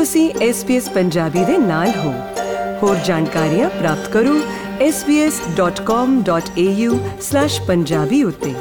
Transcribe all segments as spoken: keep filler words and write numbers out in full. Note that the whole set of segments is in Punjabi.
ਤੁਸੀਂ ਐਸ ਬੀ ਐਸ ਪੰਜਾਬੀ ਦੇ ਨਾਲ ਹੋ। ਹੋਰ ਜਾਣਕਾਰੀਆਂ ਪ੍ਰਾਪਤ ਕਰੋ S B S dot com dot A U slash Punjabi ਉੱਤੇ।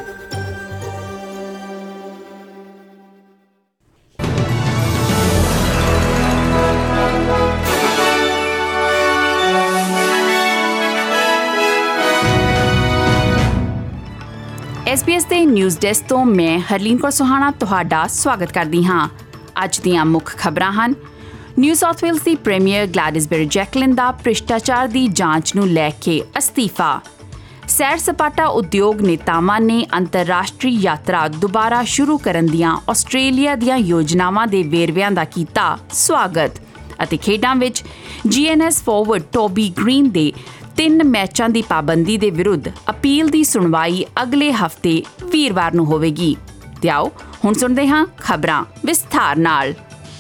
ਐਸ ਬੀ ਐਸ ਦੇ ਨਿਊਜ਼ ਡੈਸਕ ਤੋਂ ਮੈਂ ਹਰਲੀਨ ਕੌਰ ਸੁਹਾਣਾ ਤੁਹਾਡਾ ਸਵਾਗਤ ਕਰਦੀ ਹਾਂ। ਅੱਜ ਦੀਆਂ ਮੁੱਖ ਖਬਰਾਂ ਹਨ। ਨਿਊ ਸਾਊਥ ਵੇਲਜ਼ ਦੀ ਪ੍ਰੀਮੀਅਰ ਗਲੈਡਿਸ ਬੈਰਜੈਕਲਿਨ ਦਾ ਭ੍ਰਿਸ਼ਟਾਚਾਰ ਦੀ ਜਾਂਚ ਨੂੰ ਲੈ ਕੇ ਅਸਤੀਫਾ। ਸੈਰ ਸਪਾਟਾ ਉਦਯੋਗ ਨੇਤਾਵਾਂ ਨੇ ਅੰਤਰਰਾਸ਼ਟਰੀ ਯਾਤਰਾ ਦੁਬਾਰਾ ਸ਼ੁਰੂ ਕਰਨ ਦੀਆਂ ਆਸਟ੍ਰੇਲੀਆ ਦੀਆਂ ਯੋਜਨਾਵਾਂ ਦੇ ਵੇਰਵਿਆਂ ਦਾ ਕੀਤਾ ਸਵਾਗਤ। ਅਤੇ ਖੇਡਾਂ ਵਿੱਚ G N S forward Toby Green ਦੇ ਤਿੰਨ ਮੈਚਾਂ ਦੀ ਪਾਬੰਦੀ ਦੇ ਵਿਰੁੱਧ ਅਪੀਲ ਦੀ ਸੁਣਵਾਈ ਅਗਲੇ ਹਫ਼ਤੇ ਵੀਰਵਾਰ ਨੂੰ ਹੋਵੇਗੀ। ਤੇ ਆਓ ਹੁਣ ਸੁਣਦੇ ਹਾਂ ਖਬਰਾਂ ਵਿਸਥਾਰ ਨਾਲ।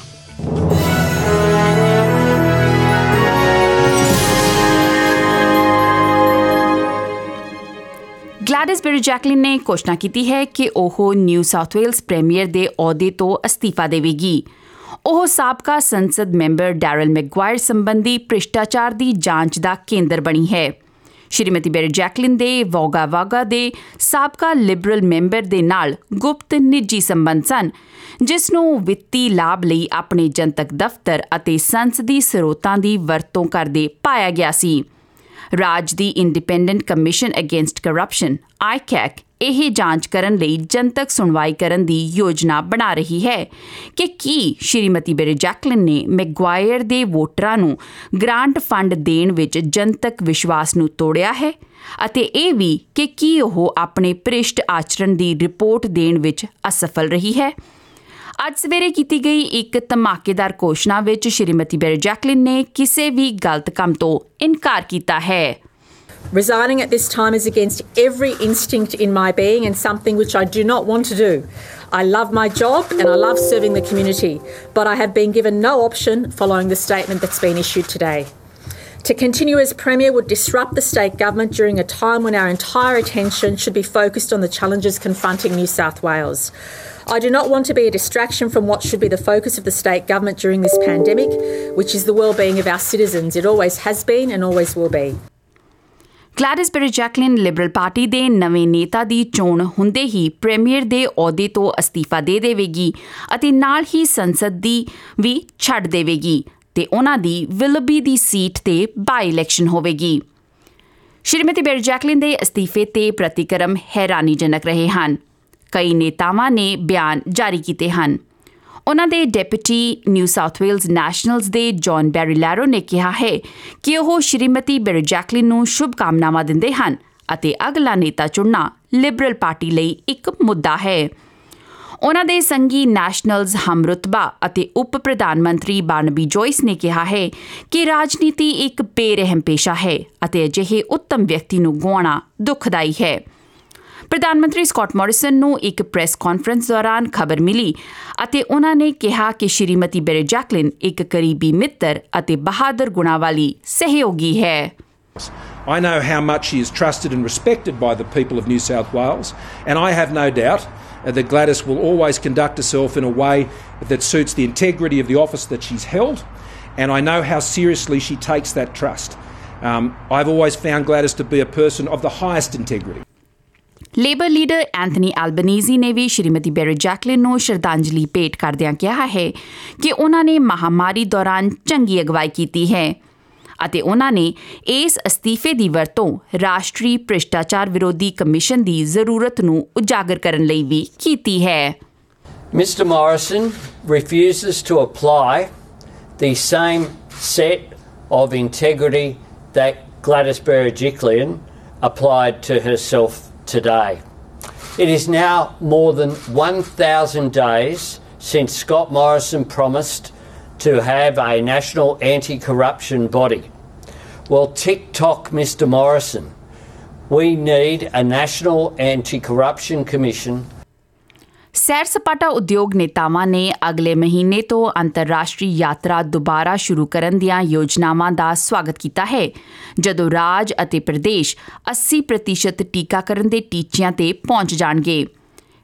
ਗਲੈਡਿਸ ਬੈਰਜੈਕਲਿਨ ਨੇ ਘੋਸ਼ਣਾ ਕੀਤੀ ਹੈ ਕਿ ਉਹ ਨਿਊ ਸਾਊਥ ਵੇਲਜ਼ ਪ੍ਰੀਮੀਅਰ ਦੇ ਅਹੁਦੇ ਤੋਂ ਅਸਤੀਫਾ ਦੇਵੇਗੀ। ਉਹ ਸਾਬਕਾ ਸੰਸਦ ਮੈਂਬਰ ਡੈਰਲ ਮੈਗਵਾਇਰ ਸੰਬੰਧੀ ਭ੍ਰਿਸ਼ਟਾਚਾਰ ਦੀ ਜਾਂਚ ਦਾ ਕੇਂਦਰ ਬਣੀ ਹੈ। ਸ਼੍ਰੀਮਤੀ ਬੈਰਜੈਕਲਿਨ ਦੇ ਵੋਗਾ ਵਾਗਾ ਦੇ ਸਾਬਕਾ ਲਿਬਰਲ ਮੈਂਬਰ ਦੇ ਨਾਲ ਗੁਪਤ ਨਿੱਜੀ ਸੰਬੰਧ ਸਨ, ਜਿਸ ਨੂੰ ਵਿੱਤੀ ਲਾਭ ਲਈ ਆਪਣੇ ਜਨਤਕ ਦਫ਼ਤਰ ਅਤੇ ਸੰਸਦੀ ਸਰੋਤਾਂ ਦੀ ਵਰਤੋਂ ਕਰਦੇ ਪਾਇਆ ਗਿਆ ਸੀ। ਰਾਜ ਦੀ independent commission against corruption ICAC ਇਹ ਜਾਂਚ ਕਰਨ ਲਈ ਜਨਤਕ ਸੁਣਵਾਈ ਕਰਨ ਦੀ ਯੋਜਨਾ ਬਣਾ ਰਹੀ ਹੈ ਕਿ ਕੀ ਸ਼੍ਰੀਮਤੀ ਬੈਰਜੈਕਲਿਨ ਨੇ ਮੈਗਵਾਇਰ ਦੇ ਵੋਟਰਾਂ ਨੂੰ ਗ੍ਰਾਂਟ ਫੰਡ ਦੇਣ ਵਿੱਚ ਜਨਤਕ ਵਿਸ਼ਵਾਸ ਨੂੰ ਤੋੜਿਆ ਹੈ, ਅਤੇ ਇਹ ਵੀ ਕਿ ਕੀ ਉਹ ਆਪਣੇ ਭ੍ਰਿਸ਼ਟ ਆਚਰਣ ਦੀ ਰਿਪੋਰਟ ਦੇਣ ਵਿੱਚ ਅਸਫਲ ਰਹੀ ਹੈ। ਅੱਜ ਸਵੇਰੇ ਕੀਤੀ ਗਈ ਇੱਕ ਧਮਾਕੇਦਾਰ ਘੋਸ਼ਣਾ ਵਿੱਚ ਸ਼੍ਰੀਮਤੀ ਬੈਰਜੈਕਲਿਨ ਨੇ ਕਿਸੇ ਵੀ ਗਲਤ ਕੰਮ ਤੋਂ ਇਨਕਾਰ ਕੀਤਾ ਹੈ। Resigning at this time is against every instinct in my being and something which I do not want to do. I love my job and I love serving the community, but I have been given no option following the statement that's been issued today. To continue as Premier would disrupt the state government during a time when our entire attention should be focused on the challenges confronting New South Wales. I do not want to be a distraction from what should be the focus of the state government during this pandemic, which is the well-being of our citizens. It always has been and always will be. Gladys Berejiklian Liberal party ਦੇ ਨਵੇਂ ਨੇਤਾ ਦੀ ਚੋਣ ਹੁੰਦੇ ਹੀ ਪ੍ਰੀਮੀਅਰ ਦੇ ਅਹੁਦੇ ਤੋਂ ਅਸਤੀਫਾ ਦੇ ਦੇਵੇਗੀ ਅਤੇ ਨਾਲ ਹੀ ਸੰਸਦ ਦੀ ਵੀ ਛੱਡ ਦੇਵੇਗੀ ਤੇ ਉਹਨਾਂ ਦੀ ਵਿਲਬੀ ਦੀ ਸੀਟ ਤੇ ਬਾਈ ਇਲੈਕਸ਼ਨ ਹੋਵੇਗੀ। ਸ਼੍ਰੀਮਤੀ ਬੈਰਜੈਕਲਿਨ ਦੇ ਅਸਤੀਫੇ ਤੇ ਪ੍ਰਤੀਕਰਮ ਹੈਰਾਨੀਜਨਕ ਰਹੇ ਹਨ। ਕਈ ਨੇਤਾਵਾਂ ਨੇ ਬਿਆਨ ਜਾਰੀ ਕੀਤੇ ਹਨ। ਉਹਨਾਂ ਦੇ deputy New South Wales Nationals ਦੇ ਜੌਨ ਬੈਰੀਲੈਰੋ ਨੇ ਕਿਹਾ ਹੈ ਕਿ ਉਹ ਸ਼੍ਰੀਮਤੀ ਬੈਰਜੈਕਲਿਨ ਨੂੰ ਸ਼ੁਭ ਕਾਮਨਾਵਾਂ ਦਿੰਦੇ ਹਨ ਅਤੇ ਅਗਲਾ ਨੇਤਾ ਚੁਣਨਾ ਲਿਬਰਲ ਪਾਰਟੀ ਲਈ ਇੱਕ ਮੁੱਦਾ ਹੈ। ਉਹਨਾਂ ਦੇ ਸੰਗੀ ਨੈਸ਼ਨਲਜ਼ ਹਮਰੁਤਬਾ ਅਤੇ ਉਪ ਪ੍ਰਧਾਨ ਮੰਤਰੀ ਬਾਰਨਬੀ ਜੋਇਸ ਨੇ ਕਿਹਾ ਹੈ ਕਿ ਰਾਜਨੀਤੀ ਇੱਕ ਬੇਰਹਿਮ ਪੇਸ਼ਾ ਹੈ ਅਤੇ ਅਜਿਹੇ ਉੱਤਮ ਵਿਅਕਤੀ ਨੂੰ ਗੁਆਉਣਾ ਦੁਖਦਾਈ ਹੈ। ਪ੍ਰਧਾਨ ਮੰਤਰੀ ਸਕਾਟ ਮੋਰਿਸਨ ਨੂੰ ਇੱਕ ਪ੍ਰੈਸ ਕਾਨਫਰੰਸ ਦੌਰਾਨ ਖਬਰ ਮਿਲੀ ਅਤੇ ਉਹਨਾਂ ਨੇ ਕਿਹਾ ਕਿ ਸ਼੍ਰੀਮਤੀ ਬੈਰਜੈਕਲਿਨ ਇੱਕ ਕਰੀਬੀ ਮਿੱਤਰ ਅਤੇ ਬਹਾਦਰ ਗੁਣਾਂ ਵਾਲੀ ਸਹਿਯੋਗੀ ਹੈ। I know how much she is trusted and respected by the people of New South Wales, and I have no doubt that Gladys will always conduct herself in a way that suits the integrity of the office that she's held, and I know how seriously she takes that trust. Um, I've always found Gladys to be a person of the highest integrity. Labor leader Anthony Albanese ਨੇ ਵੀ ਸ਼੍ਰੀਮਤੀ ਬੈਰਜੈਕਲਿਨ ਨੂੰ ਸ਼ਰਧਾਂਜਲੀ ਭੇਟ ਕਰਦਿਆਂ ਕਿਹਾ ਹੈ ਕਿ ਉਹਨਾਂ ਨੇ ਮਹਾਮਾਰੀ ਦੌਰਾਨ ਚੰਗੀ ਅਗਵਾਈ ਕੀਤੀ ਹੈ ਅਤੇ ਉਹਨਾਂ ਨੇ ਇਸ ਅਸਤੀਫੇ ਦੀ ਵਰਤੋਂ ਰਾਸ਼ਟਰੀ ਭ੍ਰਿਸ਼ਟਾਚਾਰ ਵਿਰੋਧੀ ਕਮਿਸ਼ਨ ਦੀ ਜ਼ਰੂਰਤ ਨੂੰ ਉਜਾਗਰ ਕਰਨ ਲਈ ਵੀ ਕੀਤੀ ਹੈ। Mister Morrison refuses to apply the same set of integrity that Gladys Berejiklian applied to herself today. It is now more than one thousand days since Scott Morrison promised to have a national anti-corruption body. Well, tick-tock, Mister Morrison. We need a national anti-corruption commission. ਸੈਰ ਸਪਾਟਾ ਉਦਯੋਗ ਨੇਤਾਵਾਂ ਨੇ ਅਗਲੇ ਮਹੀਨੇ ਤੋਂ ਅੰਤਰਰਾਸ਼ਟਰੀ ਯਾਤਰਾ ਦੁਬਾਰਾ ਸ਼ੁਰੂ ਕਰਨ ਦੀਆਂ ਯੋਜਨਾਵਾਂ ਦਾ ਸਵਾਗਤ ਕੀਤਾ ਹੈ, ਜਦੋਂ ਰਾਜ ਅਤੇ ਪ੍ਰਦੇਸ਼ ਅੱਸੀ ਪ੍ਰਤੀਸ਼ਤ ਟੀਕਾਕਰਨ ਦੇ ਟੀਚਿਆਂ ਤੇ ਪਹੁੰਚ ਜਾਣਗੇ।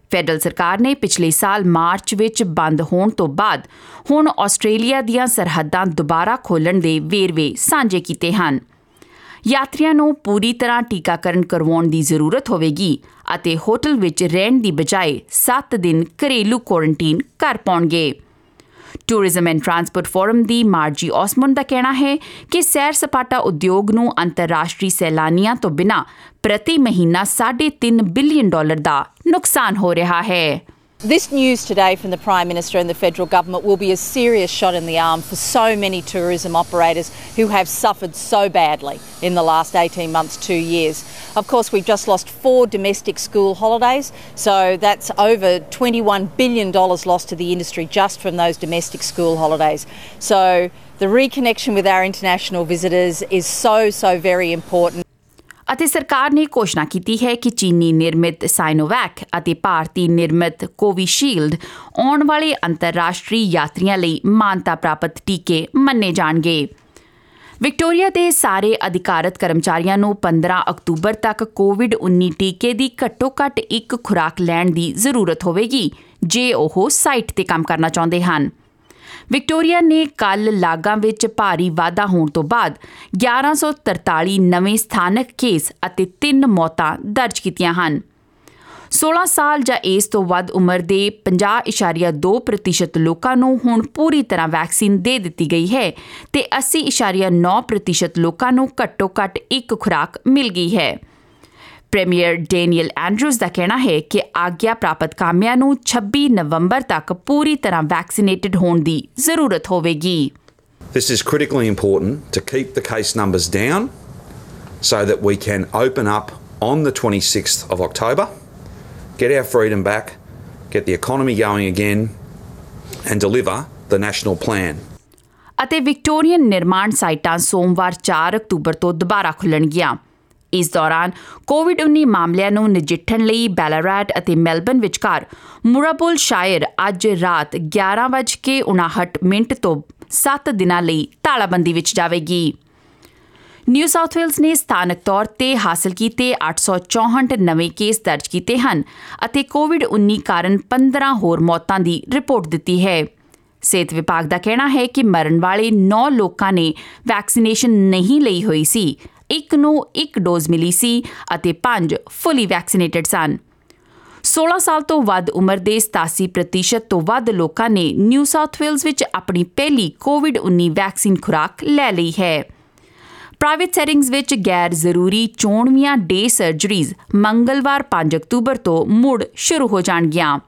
ਫੈਡਰਲ ਸਰਕਾਰ ਨੇ ਪਿਛਲੇ ਸਾਲ ਮਾਰਚ ਵਿੱਚ ਬੰਦ ਹੋਣ ਤੋਂ ਬਾਅਦ ਹੁਣ ਆਸਟ੍ਰੇਲੀਆ ਦੀਆਂ ਸਰਹੱਦਾਂ ਦੁਬਾਰਾ ਖੋਲ੍ਹਣ ਦੇ ਵੇਰਵੇ ਸਾਂਝੇ ਕੀਤੇ ਹਨ। ਯਾਤਰੀਆਂ ਨੂੰ ਪੂਰੀ ਤਰ੍ਹਾਂ ਟੀਕਾਕਰਨ ਕਰਵਾਉਣ ਦੀ ਜ਼ਰੂਰਤ ਹੋਵੇਗੀ ਅਤੇ ਹੋਟਲ ਵਿੱਚ ਰਹਿਣ ਦੀ ਬਜਾਏ ਸੱਤ ਦਿਨ ਘਰੇਲੂ ਕੁਆਰੰਟੀਨ ਕਰ ਪਾਉਣਗੇ। ਟੂਰਿਜ਼ਮ ਐਂਡ ਟਰਾਂਸਪੋਰਟ ਫੋਰਮ ਦੀ ਮਾਰਜੀ ਔਸਮੋਂਡ ਦਾ ਕਹਿਣਾ ਹੈ ਕਿ ਸੈਰ ਸਪਾਟਾ ਉਦਯੋਗ ਨੂੰ ਅੰਤਰਰਾਸ਼ਟਰੀ ਸੈਲਾਨੀਆਂ ਤੋਂ ਬਿਨਾਂ ਪ੍ਰਤੀ ਮਹੀਨਾ ਸਾਢੇ ਤਿੰਨ ਬਿਲੀਅਨ ਡਾਲਰ ਦਾ ਨੁਕਸਾਨ ਹੋ ਰਿਹਾ ਹੈ। This news today from the Prime Minister and the federal government will be a serious shot in the arm for so many tourism operators who have suffered so badly in the last eighteen months, two years. Of course, we've just lost four domestic school holidays, so that's over twenty-one billion dollars lost to the industry just from those domestic school holidays. So the reconnection with our international visitors is so, so very important. ਅਤੇ ਸਰਕਾਰ ਨੇ ਘੋਸ਼ਣਾ ਕੀਤੀ ਹੈ ਕਿ ਚੀਨੀ ਨਿਰਮਿਤ ਸਾਈਨੋਵੈਕ ਅਤੇ ਭਾਰਤੀ ਨਿਰਮਿਤ ਕੋਵੀਸ਼ੀਲਡ ਆਉਣ ਵਾਲੇ ਅੰਤਰਰਾਸ਼ਟਰੀ ਯਾਤਰੀਆਂ ਲਈ ਮਾਨਤਾ ਪ੍ਰਾਪਤ ਟੀਕੇ ਮੰਨੇ ਜਾਣਗੇ। ਵਿਕਟੋਰੀਆ ਦੇ ਸਾਰੇ ਅਧਿਕਾਰਤ ਕਰਮਚਾਰੀਆਂ ਨੂੰ ਪੰਦਰਾਂ ਅਕਤੂਬਰ ਤੱਕ ਕੋਵਿਡ ਉੱਨੀ ਟੀਕੇ ਦੀ ਘੱਟੋ ਘੱਟ ਇੱਕ ਖੁਰਾਕ ਲੈਣ ਦੀ ਜ਼ਰੂਰਤ ਹੋਵੇਗੀ ਜੇ ਉਹ ਸਾਈਟ ਤੇ ਕੰਮ ਕਰਨਾ ਚਾਹੁੰਦੇ ਹਨ। ਵਿਕਟੋਰੀਆ ਨੇ ਕੱਲ੍ਹ ਲਾਗਾਂ ਵਿੱਚ ਭਾਰੀ ਵਾਧਾ ਹੋਣ ਤੋਂ ਬਾਅਦ ਗਿਆਰਾਂ ਸੌ ਤਰਤਾਲੀ ਨਵੇਂ ਸਥਾਨਕ ਕੇਸ ਅਤੇ ਤਿੰਨ ਮੌਤਾਂ ਦਰਜ ਕੀਤੀਆਂ ਹਨ। ਸੋਲਾਂ ਸਾਲ ਜਾਂ ਇਸ ਤੋਂ ਵੱਧ ਉਮਰ ਦੇ ਪੰਜਾਹ ਇਸ਼ਾਰੀਆ ਦੋ ਪ੍ਰਤੀਸ਼ਤ ਲੋਕਾਂ ਨੂੰ ਹੁਣ ਪੂਰੀ ਤਰ੍ਹਾਂ ਵੈਕਸੀਨ ਦੇ ਦਿੱਤੀ ਗਈ ਹੈ ਤੇ ਅੱਸੀ ਇਸ਼ਾਰੀਆ ਨੌ ਪ੍ਰਤੀਸ਼ਤ ਲੋਕਾਂ ਨੂੰ ਘੱਟੋ ਘੱਟ ਇੱਕ ਖੁਰਾਕ ਮਿਲ ਗਈ ਹੈ। ਪ੍ਰੀਮੀਅਰ ਡੈਨੀਅਲ ਐਂਡਰੂਜ਼ ਦਾ ਕਹਿਣਾ ਹੈ ਕਿ ਆਗਿਆ ਪ੍ਰਾਪਤ ਕਾਮਿਆਂ ਨੂੰ ਛੱਬੀ ਨਵੰਬਰ ਤੱਕ ਪੂਰੀ ਤਰ੍ਹਾਂ ਵੈਕਸੀਨੇਟਡ ਹੋਣ ਦੀ ਜ਼ਰੂਰਤ ਹੋਵੇਗੀ। This is critically important to keep the case numbers down so that we can open up on the twenty-sixth of October, get our freedom back, get the economy going again and deliver the national plan. ਅਤੇ ਵਿਕਟੋਰੀਅਨ ਨਿਰਮਾਣ ਸਾਈਟਾਂ ਸੋਮਵਾਰ ਚਾਰ ਅਕਤੂਬਰ ਤੋਂ ਦੁਬਾਰਾ ਖੁੱਲ੍ਹਣਗੀਆਂ। ਇਸ ਦੌਰਾਨ ਕੋਵਿਡ ਉੱਨੀ ਮਾਮਲਿਆਂ ਨੂੰ ਨਜਿੱਠਣ ਲਈ ਬੈਲਾਰੈਟ ਅਤੇ ਮੈਲਬਨ ਵਿਚਕਾਰ ਮੁਰਾਬੁਲ ਸ਼ਾਇਰ ਅੱਜ ਰਾਤ ਗਿਆਰਾਂ ਵੱਜ ਕੇ ਉਣਾਹਠ ਮਿੰਟ ਤੋਂ ਸੱਤ ਦਿਨਾਂ ਲਈ ਤਾਲਾਬੰਦੀ ਵਿੱਚ ਜਾਵੇਗੀ। ਨਿਊ ਸਾਊਥ ਵੇਲਜ਼ ਨੇ ਸਥਾਨਕ ਤੌਰ ਤੇ ਹਾਸਲ ਕੀਤੇ ਅੱਠ ਸੌ ਚੌਂਹਠ ਨਵੇਂ ਕੇਸ ਦਰਜ ਕੀਤੇ ਹਨ ਅਤੇ ਕੋਵਿਡ ਉੱਨੀ ਕਾਰਨ ਪੰਦਰਾਂ ਹੋਰ ਮੌਤਾਂ ਦੀ ਰਿਪੋਰਟ ਦਿੱਤੀ ਹੈ। ਸਿਹਤ ਵਿਭਾਗ ਦਾ ਕਹਿਣਾ ਹੈ ਕਿ ਮਰਨ ਵਾਲੇ ਨੌ ਲੋਕਾਂ ਨੇ ਵੈਕਸੀਨੇਸ਼ਨ ਨਹੀਂ ਲਈ ਹੋਈ ਸੀ, ਇੱਕ ਨੂੰ ਇੱਕ ਡੋਜ਼ ਮਿਲੀ ਸੀ ਅਤੇ ਪੰਜ ਫੁੱਲੀ ਵੈਕਸੀਨੇਟਡ ਸਨ। ਸੋਲਾਂ ਸਾਲ ਤੋਂ ਵੱਧ ਉਮਰ ਦੇ ਸਤਾਸੀ ਪ੍ਰਤੀਸ਼ਤ ਤੋਂ ਵੱਧ ਲੋਕਾਂ ਨੇ ਨਿਊ ਸਾਊਥ ਵੇਲਜ਼ ਵਿੱਚ ਆਪਣੀ ਪਹਿਲੀ ਕੋਵਿਡ ਉੱਨੀ ਵੈਕਸੀਨ ਖੁਰਾਕ ਲੈ ਲਈ ਹੈ। ਪ੍ਰਾਈਵੇਟ ਸੈਟਿੰਗਸ ਵਿੱਚ ਗੈਰ ਜ਼ਰੂਰੀ ਚੋਣਵੀਆਂ ਡੇ ਸਰਜਰੀਜ਼ ਮੰਗਲਵਾਰ ਪੰਜ ਅਕਤੂਬਰ ਤੋਂ ਮੁੜ ਸ਼ੁਰੂ ਹੋ ਜਾਣਗੀਆਂ।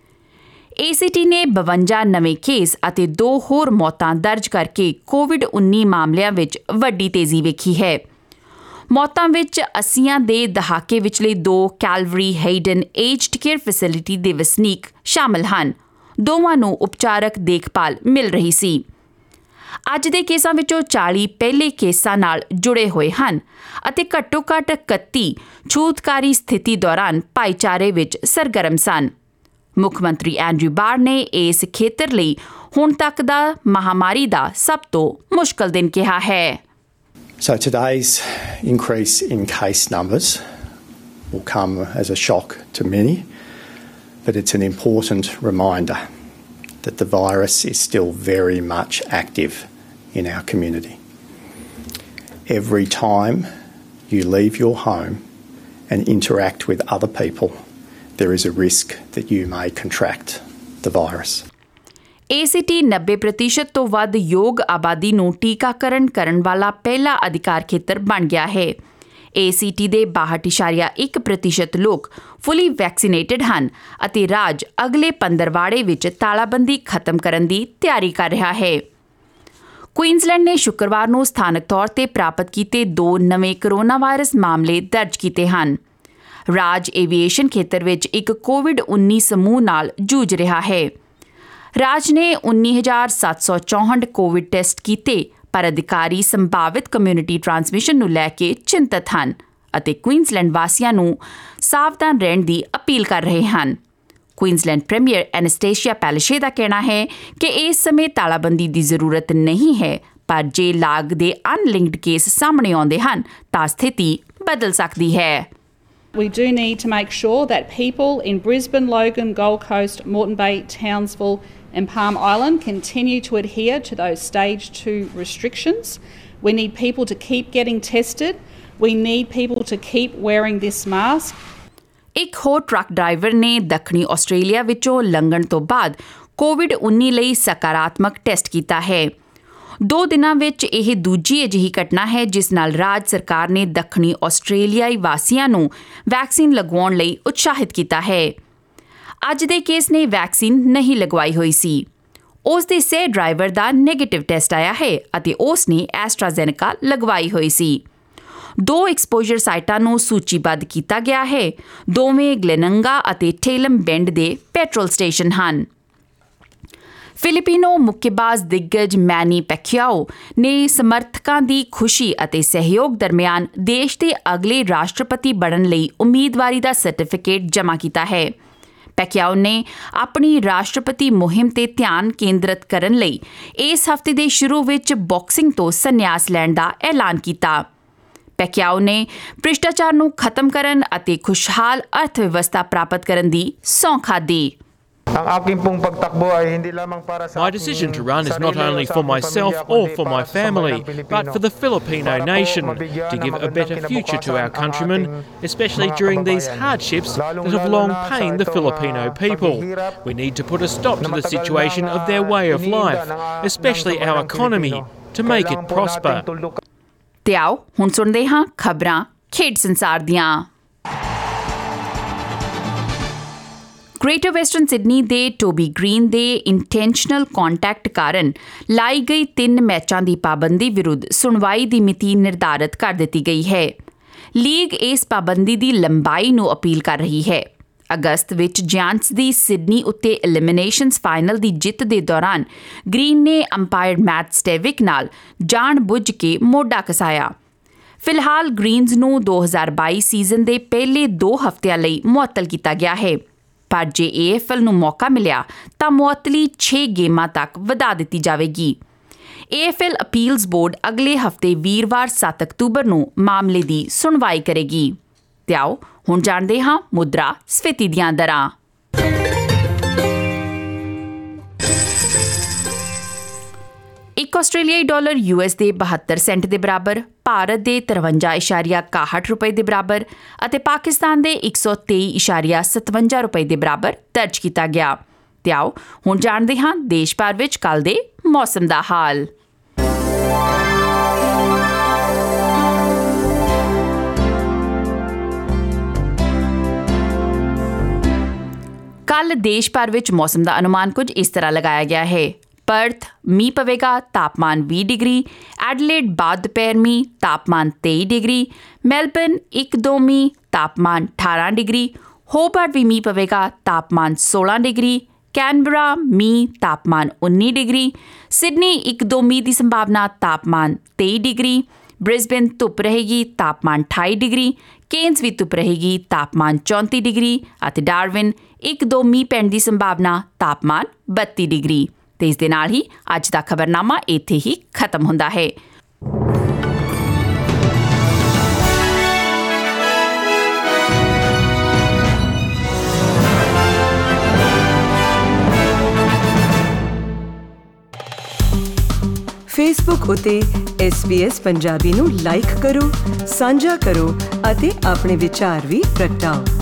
ਏ ਸੀ ਟੀ ਨੇ ਬਵੰਜਾ ਨਵੇਂ ਕੇਸ ਅਤੇ ਦੋ ਹੋਰ ਮੌਤਾਂ ਦਰਜ ਕਰਕੇ ਕੋਵਿਡ ਉੱਨੀ ਮਾਮਲਿਆਂ ਵਿੱਚ ਵੱਡੀ ਤੇਜ਼ੀ ਵੇਖੀ ਹੈ। ਮੌਤਾਂ ਵਿੱਚ ਅੱਸੀਆਂ ਦੇ ਦਹਾਕੇ ਵਿਚਲੇ ਦੋ Calvary Haydon aged care facility ਦੇ ਵਸਨੀਕ ਸ਼ਾਮਲ ਹਨ। ਦੋਵਾਂ ਨੂੰ ਉਪਚਾਰਕ ਦੇਖਭਾਲ ਮਿਲ ਰਹੀ ਸੀ। ਅੱਜ ਦੇ ਕੇਸਾਂ ਵਿੱਚੋਂ ਚਾਲੀ ਪਹਿਲੇ ਕੇਸਾਂ ਨਾਲ ਜੁੜੇ ਹੋਏ ਹਨ ਅਤੇ ਘੱਟੋ ਘੱਟ ਇਕੱਤੀ ਛੂਤਕਾਰੀ ਸਥਿਤੀ ਦੌਰਾਨ ਭਾਈਚਾਰੇ ਵਿੱਚ ਸਰਗਰਮ ਸਨ। ਮੁੱਖ ਮੰਤਰੀ ਐਂਡਰਿਊ ਬਾਰ ਨੇ ਇਸ ਖੇਤਰ ਲਈ ਹੁਣ ਤੱਕ ਦਾ ਮਹਾਮਾਰੀ ਦਾ ਸਭ ਤੋਂ ਮੁਸ਼ਕਲ ਦਿਨ ਕਿਹਾ ਹੈ। So today's increase in case numbers will come as a shock to many, but it's an important reminder that the virus is still very much active in our community. Every time you leave your home and interact with other people, there is a risk that you may contract the virus. A C T ਨੱਬੇ ਪ੍ਰਤੀਸ਼ਤ ਤੋਂ ਵੱਧ ਯੋਗ ਆਬਾਦੀ ਨੂੰ ਟੀਕਾਕਰਨ ਕਰਨ ਵਾਲਾ ਪਹਿਲਾ ਅਧਿਕਾਰ ਖੇਤਰ ਬਣ ਗਿਆ ਹੈ। ਏ ਸੀ ਟੀ ਦੇ ਬਾਹਠ ਇਸ਼ਾਰੀਆ ਇੱਕ ਪ੍ਰਤੀਸ਼ਤ ਲੋਕ ਫੁੱਲੀ ਵੈਕਸੀਨੇਟਡ ਹਨ ਅਤੇ ਰਾਜ ਅਗਲੇ ਪੰਦਰਵਾੜੇ ਵਿੱਚ ਤਾਲਾਬੰਦੀ ਖਤਮ ਕਰਨ ਦੀ ਤਿਆਰੀ ਕਰ ਰਿਹਾ ਹੈ। ਕੁਈਨਜ਼ਲੈਂਡ ਨੇ ਸ਼ੁੱਕਰਵਾਰ ਨੂੰ ਸਥਾਨਕ ਤੌਰ ਤੇ ਪ੍ਰਾਪਤ ਕੀਤੇ ਦੋ ਨਵੇਂ ਕਰੋਨਾ ਵਾਇਰਸ ਮਾਮਲੇ ਦਰਜ ਕੀਤੇ ਹਨ। ਰਾਜ ਏਵੀਏਸ਼ਨ ਖੇਤਰ ਵਿੱਚ ਇੱਕ ਕੋਵਿਡ ਉੱਨੀ ਸਮੂਹ ਨਾਲ ਜੂਝ ਰਿਹਾ ਹੈ। ਰਾਜ ਨੇ ਉੱਨੀ ਹਜ਼ਾਰ ਸੱਤ ਸੌ ਚੌਂਹਠ ਕੋਵਿਡ ਟੈਸਟ ਕੀਤੇ, ਪਰ ਅਧਿਕਾਰੀ ਸੰਭਾਵਿਤ ਕਮਿਊਨਿਟੀ ਟ੍ਰਾਂਸਮਿਸ਼ਨ ਨੂੰ ਲੈ ਕੇ ਚਿੰਤਤ ਹਨ ਅਤੇ ਕੁਈਨਜ਼ਲੈਂਡ ਵਾਸੀਆਂ ਨੂੰ ਸਾਵਧਾਨ ਰਹਿਣ ਦੀ ਅਪੀਲ ਕਰ ਰਹੇ ਹਨ। ਕੁਈਨਜ਼ਲੈਂਡ ਪ੍ਰੀਮੀਅਰ ਐਨਸਟੇਸ਼ੀਆ ਪੈਲੇਸ਼ੇ ਦਾ ਕਹਿਣਾ ਹੈ ਕਿ ਇਸ ਸਮੇਂ ਤਾਲਾਬੰਦੀ ਦੀ ਜ਼ਰੂਰਤ ਨਹੀਂ ਹੈ, ਪਰ ਜੇ ਲਾਗ ਦੇ ਅਨਲਿੰਕਡ ਕੇਸ ਸਾਹਮਣੇ ਆਉਂਦੇ ਹਨ ਤਾਂ ਸਥਿਤੀ ਬਦਲ ਸਕਦੀ ਹੈ। We do need to make sure that people in Brisbane, Logan, Gold Coast, Moreton Bay, Townsville and Palm Island continue to adhere to those stage two restrictions. We need people to keep getting tested. We need people to keep wearing this mask. ਇੱਕ ਹੋਰ ਟਰੱਕ ਡਰਾਈਵਰ ਨੇ ਦੱਖਣੀ ਆਸਟ੍ਰੇਲੀਆ ਵਿੱਚੋਂ ਲੰਘਣ ਤੋਂ ਬਾਅਦ ਕੋਵਿਡ ਉੱਨੀ ਲਈ ਸਕਾਰਾਤਮਕ ਟੈਸਟ ਕੀਤਾ ਹੈ। ਦੋ ਦਿਨਾਂ ਵਿੱਚ ਇਹ ਦੂਜੀ ਅਜਿਹੀ ਘਟਨਾ ਹੈ ਜਿਸ ਨਾਲ ਰਾਜ ਸਰਕਾਰ ਨੇ ਦੱਖਣੀ ਆਸਟ੍ਰੇਲੀਆਈ ਵਾਸੀਆਂ ਨੂੰ ਵੈਕਸੀਨ ਲਗਵਾਉਣ ਲਈ ਉਤਸ਼ਾਹਿਤ ਕੀਤਾ ਹੈ। ਅੱਜ ਦੇ ਕੇਸ ਨੇ ਵੈਕਸੀਨ ਨਹੀਂ ਲਗਵਾਈ ਹੋਈ ਸੀ। ਉਸ ਦੇ ਸਹਿ ਡਰਾਈਵਰ ਦਾ ਨੈਗੇਟਿਵ ਟੈਸਟ ਆਇਆ ਹੈ ਅਤੇ ਉਸ ਨੇ ਐਸਟਰਾਜ਼ੈਨੇਕਾ ਲਗਵਾਈ ਹੋਈ ਸੀ। ਦੋ ਐਕਸਪੋਜ਼ਰ ਸਾਈਟਾਂ ਨੂੰ ਸੂਚੀਬੱਧ ਕੀਤਾ ਗਿਆ ਹੈ। ਦੋਵੇਂ ਗਲੇਨੰਗਾ ਅਤੇ ਠੇਲਮ ਬੈਂਡ ਦੇ ਪੈਟਰੋਲ ਸਟੇਸ਼ਨ ਹਨ। ਫਿਲੀਪੀਨੋ ਮੁੱਕੇਬਾਜ਼ ਦਿੱਗਜ ਮੈਨੀ ਪੈਕਿਆਓ ਨੇ ਸਮਰਥਕਾਂ ਦੀ ਖੁਸ਼ੀ ਅਤੇ ਸਹਿਯੋਗ ਦਰਮਿਆਨ ਦੇਸ਼ ਦੇ ਅਗਲੇ ਰਾਸ਼ਟਰਪਤੀ ਬਣਨ ਲਈ ਉਮੀਦਵਾਰੀ ਦਾ ਸਰਟੀਫਿਕੇਟ ਜਮ੍ਹਾਂ ਕੀਤਾ ਹੈ। ਪੈਕਿਆਓ ਨੇ ਆਪਣੀ ਰਾਸ਼ਟਰਪਤੀ ਮੁਹਿੰਮ ਤੇ ਧਿਆਨ ਕੇਂਦਰਿਤ ਕਰਨ ਲਈ ਇਸ ਹਫ਼ਤੇ ਦੇ ਸ਼ੁਰੂ ਵਿੱਚ ਬਾਕਸਿੰਗ ਤੋਂ ਸੰਨਿਆਸ ਲੈਣ ਦਾ ਐਲਾਨ ਕੀਤਾ। ਪੈਕਿਆਓ ਨੇ ਭ੍ਰਿਸ਼ਟਾਚਾਰ ਨੂੰ ਖਤਮ ਕਰਨ ਅਤੇ ਖੁਸ਼ਹਾਲ ਅਰਥ ਵਿਵਸਥਾ ਪ੍ਰਾਪਤ ਕਰਨ ਦੀ ਸਹੁੰ ਖਾਧੀ। My decision to run is not only for myself or for my family, but for the Filipino nation, to give a better future to our countrymen, especially during these hardships that have long pained the Filipino people. We need to put a stop to the situation of their way of life, especially our economy, to make it prosper. ਤੇ ਆਓ ਹੁਣ ਸੁਣਦੇ ਹਾਂ ਖਬਰਾਂ ਖੇਡ ਸੰਸਾਰ ਦੀਆਂ। ਗ੍ਰੇਟਰ ਵੈਸਟਰਨ ਸਿਡਨੀ ਦੇ ਟੋਬੀ ਗ੍ਰੀਨ ਦੇ ਇੰਟੈਂਸ਼ਨਲ ਕੰਟੈਕਟ ਕਾਰਨ ਲਾਈ ਗਈ ਤਿੰਨ ਮੈਚਾਂ ਦੀ ਪਾਬੰਦੀ ਵਿਰੁੱਧ ਸੁਣਵਾਈ ਦੀ ਮਿਤੀ ਨਿਰਧਾਰਤ ਕਰ ਦਿੱਤੀ ਗਈ ਹੈ। ਲੀਗ ਇਸ ਪਾਬੰਦੀ ਦੀ ਲੰਬਾਈ ਨੂੰ ਅਪੀਲ ਕਰ ਰਹੀ ਹੈ। ਅਗਸਤ ਵਿੱਚ ਜਾਇੰਟਸ ਦੀ ਸਿਡਨੀ ਉੱਤੇ ਐਲੀਮੀਨੇਸ਼ਨਸ ਫਾਈਨਲ ਦੀ ਜਿੱਤ ਦੇ ਦੌਰਾਨ ਗ੍ਰੀਨ ਨੇ ਅੰਪਾਇਰ ਮੈਟ ਸਟੇਵਿਕ ਨਾਲ ਜਾਣ ਬੁੱਝ ਕੇ ਮੋਢਾ ਘਸਾਇਆ। ਫਿਲਹਾਲ ਗ੍ਰੀਨਜ਼ ਨੂੰ ਦੋ ਹਜ਼ਾਰ ਬਾਈ ਸੀਜ਼ਨ ਦੇ ਪਹਿਲੇ ਦੋ ਹਫ਼ਤਿਆਂ ਲਈ ਮੁਅੱਤਲ ਕੀਤਾ ਗਿਆ ਹੈ, ਪਰ ਜੇ ਏ ਐਫ ਐਲ ਨੂੰ ਮੌਕਾ ਮਿਲਿਆ ਤਾਂ ਮੁਅੱਤਲੀ ਛੇ ਗੇਮਾਂ ਤੱਕ ਵਧਾ ਦਿੱਤੀ ਜਾਵੇਗੀ। A F L appeals board ਅਗਲੇ ਹਫ਼ਤੇ ਵੀਰਵਾਰ ਸੱਤ ਅਕਤੂਬਰ ਨੂੰ ਮਾਮਲੇ ਦੀ ਸੁਣਵਾਈ ਕਰੇਗੀ। ਤੇ ਆਓ ਹੁਣ ਜਾਣਦੇ ਹਾਂ ਮੁਦਰਾ ਸਫੀਤੀ ਦੀਆਂ ਦਰਾਂ। ਇੱਕ ਆਸਟ੍ਰੇਲੀਆਈ ਡਾਲਰ ਯੂ ਐਸ ਦੇ ਬਹੱਤਰ ਸੈਂਟ ਦੇ ਬਰਾਬਰ, ਭਾਰਤ ਦੇ ਤਰਵੰਜਾ ਇਸ਼ਾਰੀਆ ਇਕਾਹਠ ਰੁਪਏ ਦੇ ਬਰਾਬਰ ਅਤੇ ਪਾਕਿਸਤਾਨ ਦੇ ਇੱਕ ਸੌ ਤੇਈ ਇਸ਼ਾਰੀਆ ਸਤਵੰਜਾ ਰੁਪਏ ਦੇ ਬਰਾਬਰ ਦਰਜ ਕੀਤਾ ਗਿਆ। ਤੇ ਆਓ ਹੁਣ ਜਾਣਦੇ ਹਾਂ ਦੇਸ਼ ਭਰ ਵਿੱਚ ਕੱਲ੍ਹ ਦੇ ਮੌਸਮ ਦਾ ਹਾਲ। ਕੱਲ੍ਹ ਦੇਸ਼ ਭਰ ਵਿੱਚ ਮੌਸਮ ਦਾ ਅਨੁਮਾਨ ਕੁਝ ਇਸ ਤਰ੍ਹਾਂ ਲਗਾਇਆ ਗਿਆ ਹੈ। ਪਰਥ ਮੀਂਹ ਪਵੇਗਾ, ਤਾਪਮਾਨ ਵੀਹ ਡਿਗਰੀ। ਐਡਲੇਡ ਬਾਅਦ ਦੁਪਹਿਰ ਮੀਂਹ, ਤਾਪਮਾਨ ਤੇਈ ਡਿਗਰੀ। ਮੈਲਬਰਨ ਇੱਕ ਦੋ ਮੀਂਹ, ਤਾਪਮਾਨ ਅਠਾਰਾਂ ਡਿਗਰੀ। ਹੋਬਾਰਟ ਵੀ ਮੀਂਹ ਪਵੇਗਾ, ਤਾਪਮਾਨ ਸੋਲਾਂ ਡਿਗਰੀ। ਕੈਨਬਰਾ ਮੀਂਹ, ਤਾਪਮਾਨ ਉੱਨੀ ਡਿਗਰੀ। ਸਿਡਨੀ ਇੱਕ ਦੋ ਮੀਂਹ ਦੀ ਸੰਭਾਵਨਾ, ਤਾਪਮਾਨ ਤੇਈ ਡਿਗਰੀ। ਬ੍ਰਿਸਬੇਨ ਧੁੱਪ ਰਹੇਗੀ, ਤਾਪਮਾਨ ਅਠਾਈ ਡਿਗਰੀ। ਕੇਨਸ ਵੀ ਧੁੱਪ ਰਹੇਗੀ, ਤਾਪਮਾਨ ਚੌਂਤੀ ਡਿਗਰੀ ਅਤੇ ਡਾਰਵਿਨ ਇੱਕ ਦੋ ਮੀਂਹ ਪੈਣ ਦੀ ਸੰਭਾਵਨਾ, ਤਾਪਮਾਨ ਬੱਤੀ ਡਿਗਰੀ। ਤੇ ਇਸ ਦੇ ਨਾਲ ਹੀ ਅੱਜ ਦਾ ਖਬਰਨਾਮਾ ਇੱਥੇ ਹੀ ਖਤਮ ਹੁੰਦਾ ਹੈ। ਫੇਸਬੁੱਕ ਉਤੇ ਐਸ ਬੀ ਐਸ ਪੰਜਾਬੀ ਨੂੰ ਲਾਈਕ ਕਰੋ, ਸਾਂਝਾ ਕਰੋ ਅਤੇ ਆਪਣੇ ਵਿਚਾਰ ਵੀ ਪ੍ਰਗਟਾਓ।